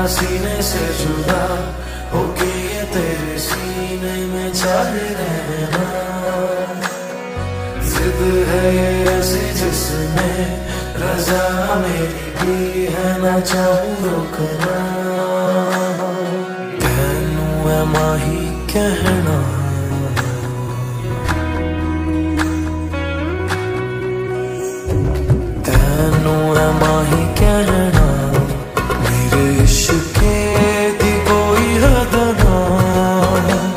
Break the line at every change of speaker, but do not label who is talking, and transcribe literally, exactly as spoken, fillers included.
सीने से जुदा होके ये तेरे सीने में चाहे रहना। जिद है ये ऐसी जिसमें रजा मेरी भी है, ना चाहूं रोकना। तैनू है माही कहना, तैनू